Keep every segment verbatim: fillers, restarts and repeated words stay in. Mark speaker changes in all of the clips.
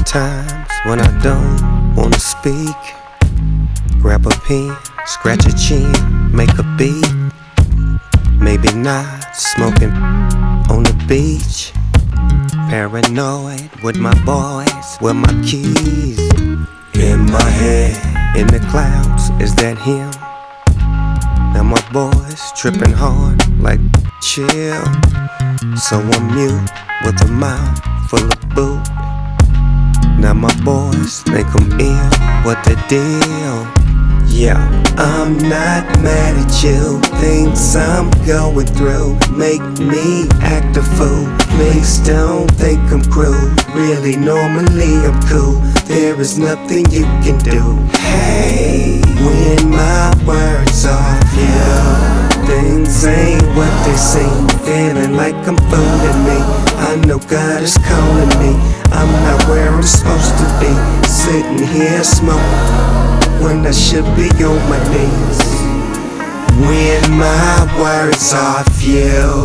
Speaker 1: Sometimes when I don't wanna speak, grab a pen, scratch a chin, make a beat. Maybe not smoking on the beach. Paranoid with my boys, with my keys. In my head, in the clouds, is that him? Now my boys tripping hard like chill. So I'm mute with a mouth full of boot. Now my boys think I'm ill, what the deal? Yeah, I'm not mad at you. Things I'm going through make me act a fool. Please don't think I'm cruel. Really, normally I'm cool. There is nothing you can do. Hey, when my words are few, things ain't what they seem. Feeling like I'm fooling me. I know God is calling me. I'm not where I'm supposed to be. Sitting here smoking when I should be on my knees. When my words are few.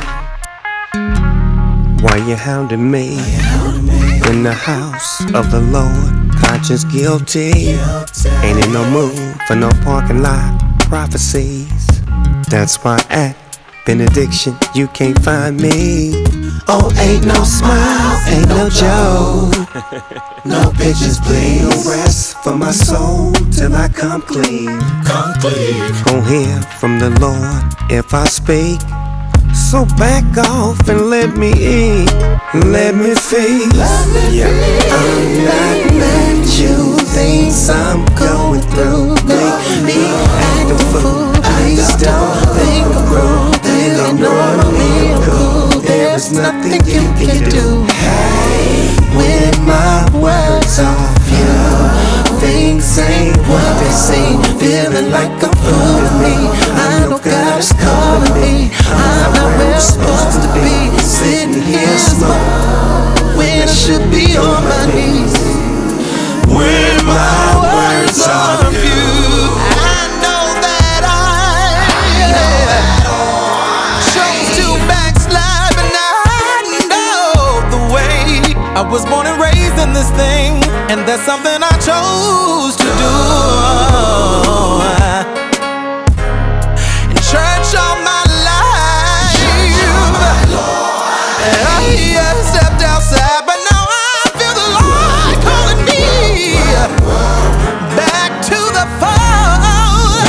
Speaker 1: Why you hounding me? In the house of the Lord, conscience guilty. Ain't in no mood for no parking lot prophecies. That's why at benediction you can't find me. Oh, ain't no smile, ain't no joke. No pictures, please. No rest for my soul till I come clean. Come clean. Gon' hear from the Lord if I speak. So back off and let me in. Let me feast. Yeah, I'm not mad at you. Things I'm going through make me act a fool. Please don't think I'm cruel. Really normally I'm cool. There is nothing you can do. Hey, when my words are few, things ain't what they seem. Feeling like I'm fooling me. I know God is calling me. I'm not where I'm supposed to be. Sitting here smoking when I should be on my knees. When my words are few, I know that I chose to backslide, but now I know the way. I was born and raised in this thing, and that's something I chose to do. In church all my life, and I yeah, stepped outside, but now I feel the Lord calling me back to the fold.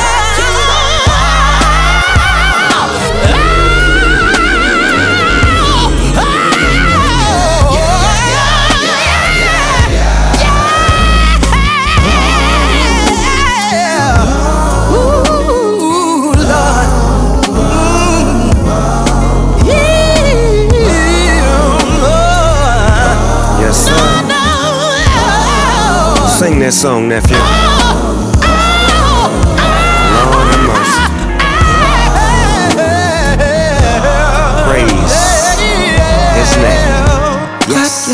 Speaker 1: Sing that song, nephew. Lord have mercy. Praise His name. Yes.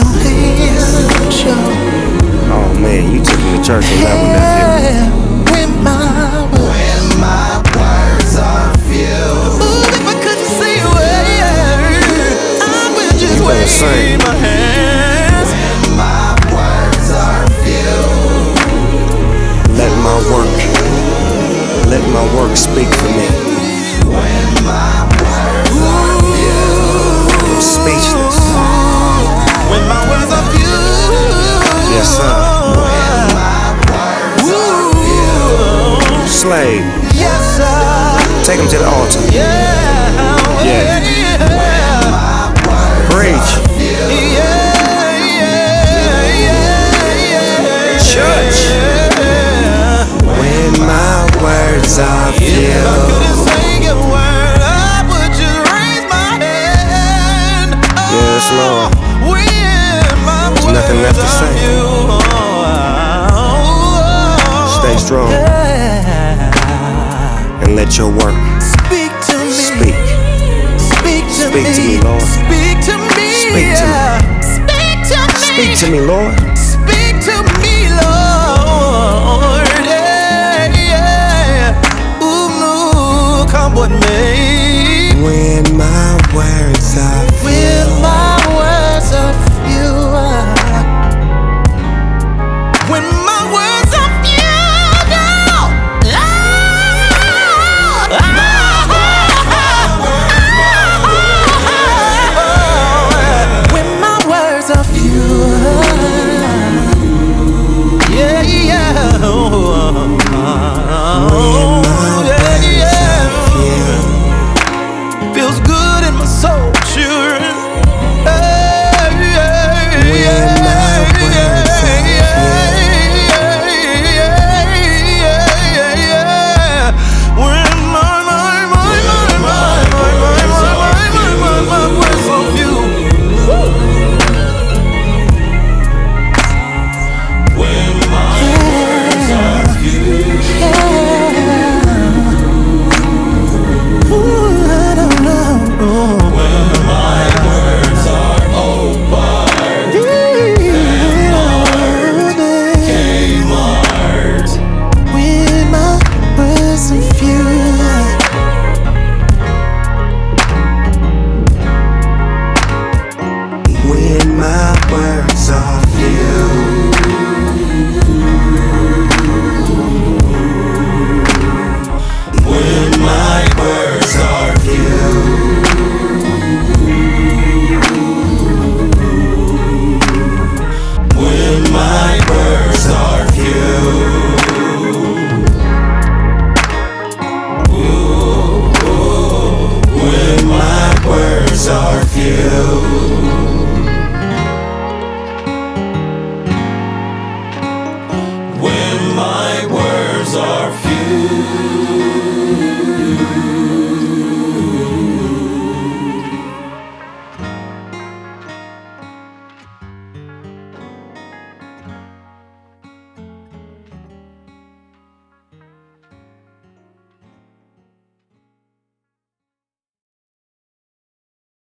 Speaker 1: Oh man, you took me to church on that one, nephew. When my when my words are few. Ooh, if I couldn't say a word, I would just wave my hands. When my words are few. Let my work, let my work speak for me. When my words are few, I'm speechless. When my words are few, yes sir. When my words are few, slave, yes sir. Take him to the altar. Yeah, yeah. When my words preach. Are few, yeah, yeah, yeah, yeah. Church. When my words are few. If I couldn't say a word, I would just raise my hand. Oh, yes, Lord. When my There's words nothing left to say. Oh, stay strong, yeah. And let your work speak to me. Speak. Speak to speak me. To me, Lord. Speak to me. Speak to me. Speak to me. Speak to me, Lord. Speak to me, Lord. Come with me. When my words are few. When my words are few.
Speaker 2: When my words are few, when my words are few, ooh, ooh, when my words are few, when my words are few.